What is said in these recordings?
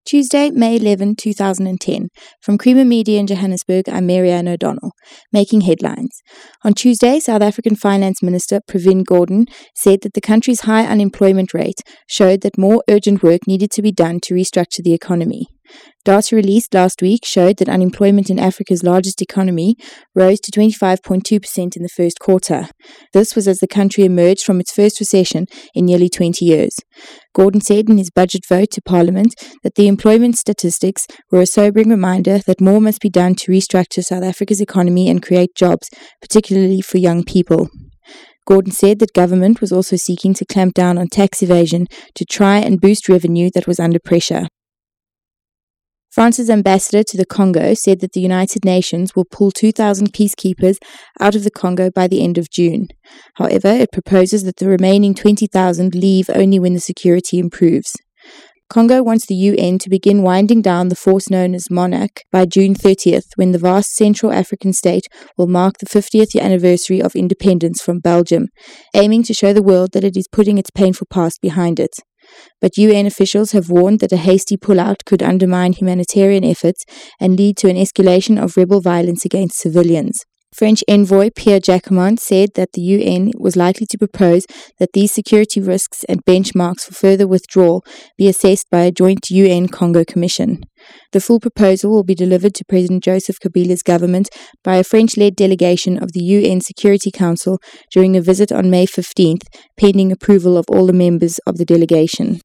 Tuesday, May 11, 2010. From Creamer Media in Johannesburg, I'm Marianne O'Donnell. Making headlines. On Tuesday, South African Finance Minister Pravin Gordhan said that the country's high unemployment rate showed that more urgent work needed to be done to restructure the economy. Data released last week showed that unemployment in Africa's largest economy rose to 25.2% in the first quarter. This was as the country emerged from its first recession in nearly 20 years. Gordhan said in his budget vote to Parliament that the employment statistics were a sobering reminder that more must be done to restructure South Africa's economy and create jobs, particularly for young people. Gordhan said that government was also seeking to clamp down on tax evasion to try and boost revenue that was under pressure. France's ambassador to the Congo said that the United Nations will pull 2,000 peacekeepers out of the Congo by the end of June. However, it proposes that the remaining 20,000 leave only when the security improves. Congo wants the UN to begin winding down the force known as MONUC by June 30th, when the vast Central African state will mark the 50th anniversary of independence from Belgium, aiming to show the world that it is putting its painful past behind it. But UN officials have warned that a hasty pullout could undermine humanitarian efforts and lead to an escalation of rebel violence against civilians. French envoy Pierre Jacquemont said that the UN was likely to propose that these security risks and benchmarks for further withdrawal be assessed by a joint UN-Congo commission. The full proposal will be delivered to President Joseph Kabila's government by a French-led delegation of the UN Security Council during a visit on May 15th, pending approval of all the members of the delegation.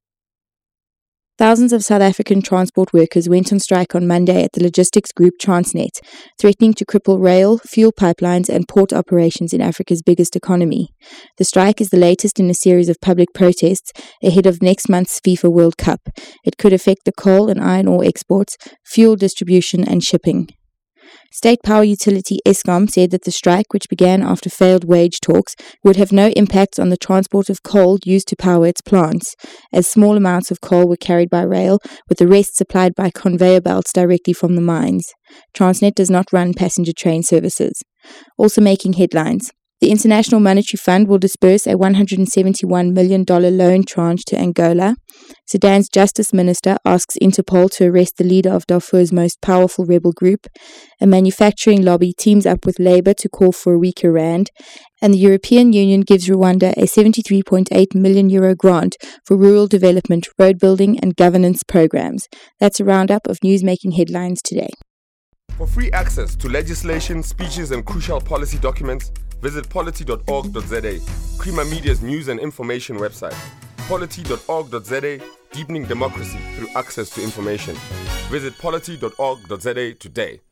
Thousands of South African transport workers went on strike on Monday at the logistics group Transnet, threatening to cripple rail, fuel pipelines and port operations in Africa's biggest economy. The strike is the latest in a series of public protests ahead of next month's FIFA World Cup. It could affect the coal and iron ore exports, fuel distribution and shipping. State power utility Eskom said that the strike, which began after failed wage talks, would have no impact on the transport of coal used to power its plants, as small amounts of coal were carried by rail, with the rest supplied by conveyor belts directly from the mines. Transnet does not run passenger train services. Also making headlines. The International Monetary Fund will disburse a $171 million loan tranche to Angola. Sudan's Justice Minister asks Interpol to arrest the leader of Darfur's most powerful rebel group. A manufacturing lobby teams up with Labour to call for a weaker rand. And the European Union gives Rwanda a €73.8 million grant for rural development, road building and governance programs. That's a roundup of news-making headlines today. For free access to legislation, speeches and crucial policy documents, visit polity.org.za, Creamer Media's news and information website. Polity.org.za, deepening democracy through access to information. Visit polity.org.za today.